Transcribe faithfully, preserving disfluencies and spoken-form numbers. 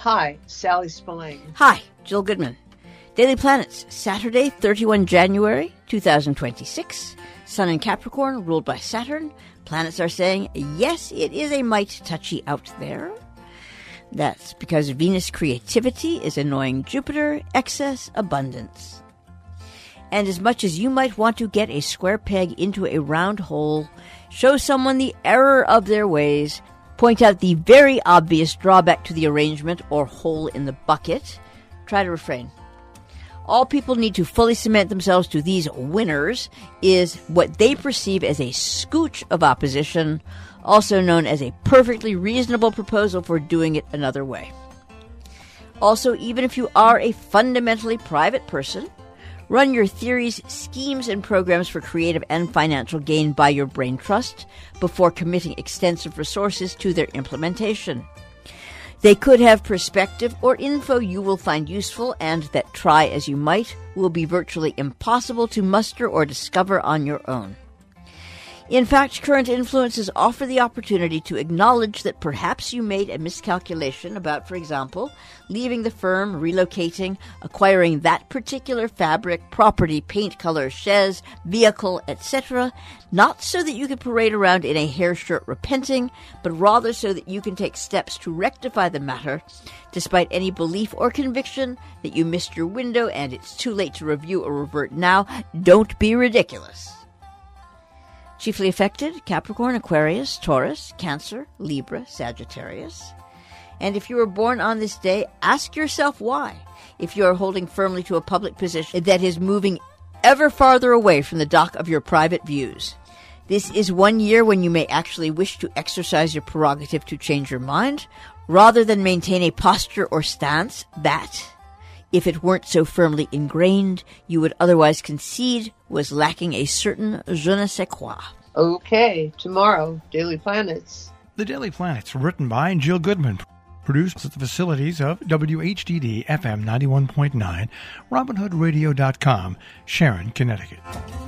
Hi, Sally Spillane. Hi, Jill Goodman. Daily Planets, Saturday, thirty-first January, twenty twenty-six. Sun in Capricorn, ruled by Saturn. Planets are saying, yes, it is a mite touchy out there. That's because Venus creativity is annoying Jupiter, excess abundance. And as much as you might want to get a square peg into a round hole, show someone the error of their ways, point out the very obvious drawback to the arrangement or hole in the bucket, try to refrain. All people need to fully cement themselves to these winners is what they perceive as a scooch of opposition, also known as a perfectly reasonable proposal for doing it another way. Also, even if you are a fundamentally private person, run your theories, schemes, and programs for creative and financial gain by your brain trust before committing extensive resources to their implementation. They could have perspective or info you will find useful and that, try as you might, will be virtually impossible to muster or discover on your own. In fact, current influences offer the opportunity to acknowledge that perhaps you made a miscalculation about, for example, leaving the firm, relocating, acquiring that particular fabric, property, paint color, chaise, vehicle, et cetera, not so that you can parade around in a hair shirt repenting, but rather so that you can take steps to rectify the matter, despite any belief or conviction that you missed your window and it's too late to review or revert now. Don't be ridiculous. Chiefly affected, Capricorn, Aquarius, Taurus, Cancer, Libra, Sagittarius. And if you were born on this day, ask yourself why. If you are holding firmly to a public position that is moving ever farther away from the dock of your private views. This is one year when you may actually wish to exercise your prerogative to change your mind, rather than maintain a posture or stance that, if it weren't so firmly ingrained, you would otherwise concede was lacking a certain je ne sais quoi. Okay, tomorrow, Daily Planets. The Daily Planets, written by Jill Goodman, produced at the facilities of W H D D F M ninety-one point nine, Robin Hood Radio dot com, Sharon, Connecticut.